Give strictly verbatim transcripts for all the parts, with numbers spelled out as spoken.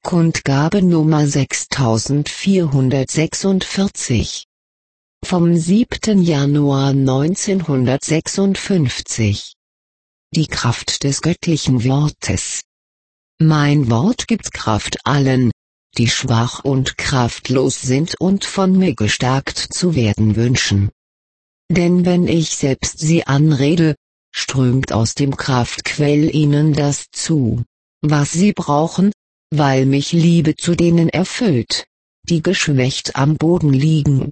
Kundgabe Nummer sechstausendvierhundertsechsundvierzig. Vom siebten Januar neunzehnhundertsechsundfünfzig. Die Kraft des göttlichen Wortes. Mein Wort gibt Kraft allen, die schwach und kraftlos sind und von mir gestärkt zu werden wünschen. Denn wenn ich selbst sie anrede, strömt aus dem Kraftquell ihnen das zu, was sie brauchen, weil mich Liebe zu denen erfüllt, die geschwächt am Boden liegen.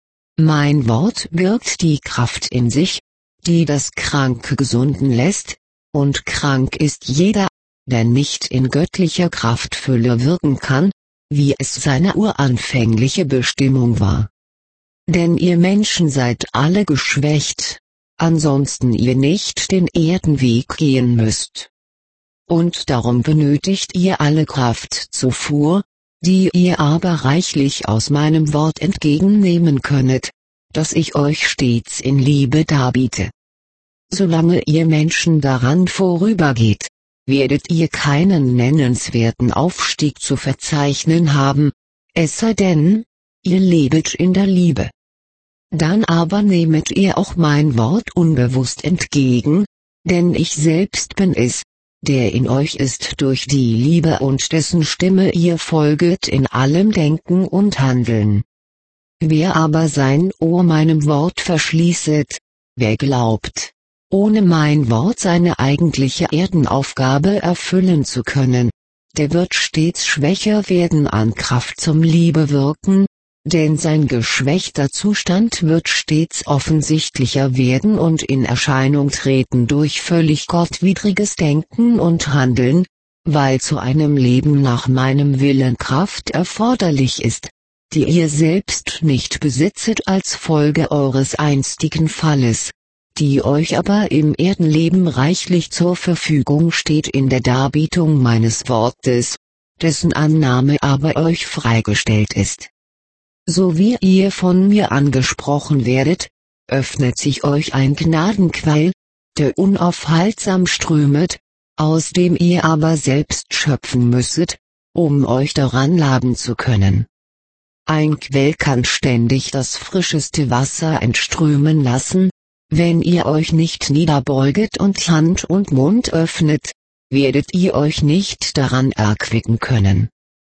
Mein Wort birgt die Kraft in sich, die das Kranke gesunden lässt, und krank ist jeder, der nicht in göttlicher Kraftfülle wirken kann, wie es seine uranfängliche Bestimmung war. Denn ihr Menschen seid alle geschwächt, ansonsten ihr nicht den Erdenweg gehen müsst. Und darum benötigt ihr alle Kraftzufuhr, die ihr aber reichlich aus meinem Wort entgegennehmen könnet, das ich euch stets in Liebe darbiete. Solange ihr Menschen daran vorübergeht, werdet ihr keinen nennenswerten Aufstieg zu verzeichnen haben, es sei denn, ihr lebet in der Liebe. Dann aber nehmet ihr auch mein Wort unbewusst entgegen, denn ich selbst bin es, der in euch ist durch die Liebe und dessen Stimme ihr folget in allem Denken und Handeln. Wer aber sein Ohr meinem Wort verschließet, wer glaubt, ohne mein Wort seine eigentliche Erdenaufgabe erfüllen zu können, der wird stets schwächer werden an Kraft zum Liebe wirken, denn sein geschwächter Zustand wird stets offensichtlicher werden und in Erscheinung treten durch völlig gottwidriges Denken und Handeln, weil zu einem Leben nach meinem Willen Kraft erforderlich ist, die ihr selbst nicht besitzet als Folge eures einstigen Falles, die euch aber im Erdenleben reichlich zur Verfügung steht in der Darbietung meines Wortes, dessen Annahme aber euch freigestellt ist. So wie ihr von mir angesprochen werdet, öffnet sich euch ein Gnadenquell, der unaufhaltsam strömet, aus dem ihr aber selbst schöpfen müsset, um euch daran laben zu können. Ein Quell kann ständig das frischeste Wasser entströmen lassen, wenn ihr euch nicht niederbeuget und Hand und Mund öffnet, werdet ihr euch nicht daran erquicken können.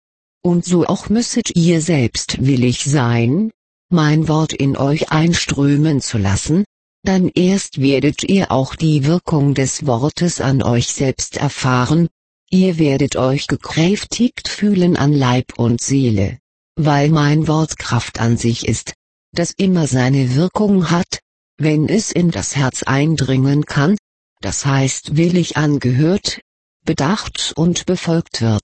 Und so auch müsset ihr selbst willig sein, mein Wort in euch einströmen zu lassen, dann erst werdet ihr auch die Wirkung des Wortes an euch selbst erfahren, ihr werdet euch gekräftigt fühlen an Leib und Seele, weil mein Wort Kraft an sich ist, das immer seine Wirkung hat, wenn es in das Herz eindringen kann, das heißt willig angehört, bedacht und befolgt wird.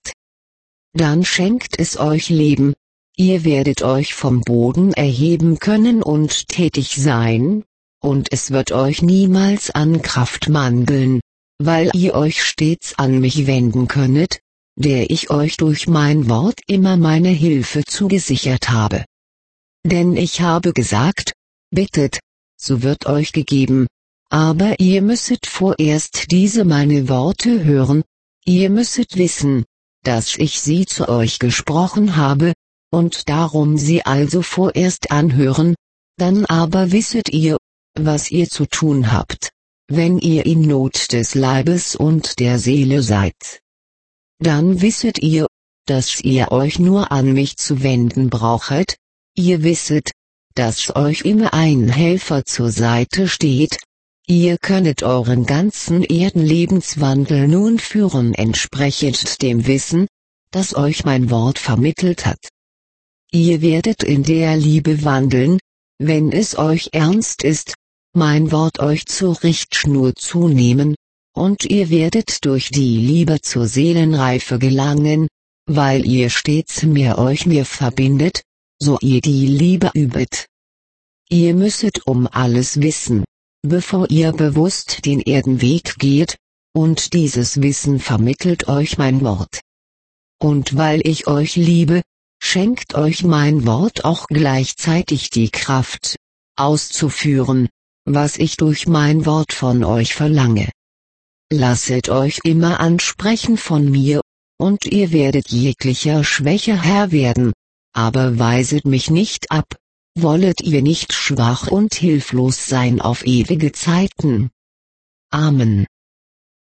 Dann schenkt es euch Leben, ihr werdet euch vom Boden erheben können und tätig sein, und es wird euch niemals an Kraft mangeln, weil ihr euch stets an mich wenden könnet, der ich euch durch mein Wort immer meine Hilfe zugesichert habe. Denn ich habe gesagt, bittet, so wird euch gegeben, aber ihr müsset vorerst diese meine Worte hören, ihr müsset wissen, dass ich sie zu euch gesprochen habe, und darum sie also vorerst anhören, dann aber wisset ihr, was ihr zu tun habt, wenn ihr in Not des Leibes und der Seele seid. Dann wisset ihr, dass ihr euch nur an mich zu wenden brauchet, ihr wisset, dass euch immer ein Helfer zur Seite steht, ihr könnet euren ganzen Erdenlebenswandel nun führen entsprechend dem Wissen, das euch mein Wort vermittelt hat. Ihr werdet in der Liebe wandeln, wenn es euch ernst ist, mein Wort euch zur Richtschnur zu nehmen, und ihr werdet durch die Liebe zur Seelenreife gelangen, weil ihr stets mehr euch mir verbindet, so ihr die Liebe übet. Ihr müsset um alles wissen, bevor ihr bewusst den Erdenweg geht, und dieses Wissen vermittelt euch mein Wort. Und weil ich euch liebe, schenkt euch mein Wort auch gleichzeitig die Kraft, auszuführen, was ich durch mein Wort von euch verlange. Lasset euch immer ansprechen von mir, und ihr werdet jeglicher Schwäche Herr werden. Aber weiset mich nicht ab. Wollet ihr nicht schwach und hilflos sein auf ewige Zeiten. Amen.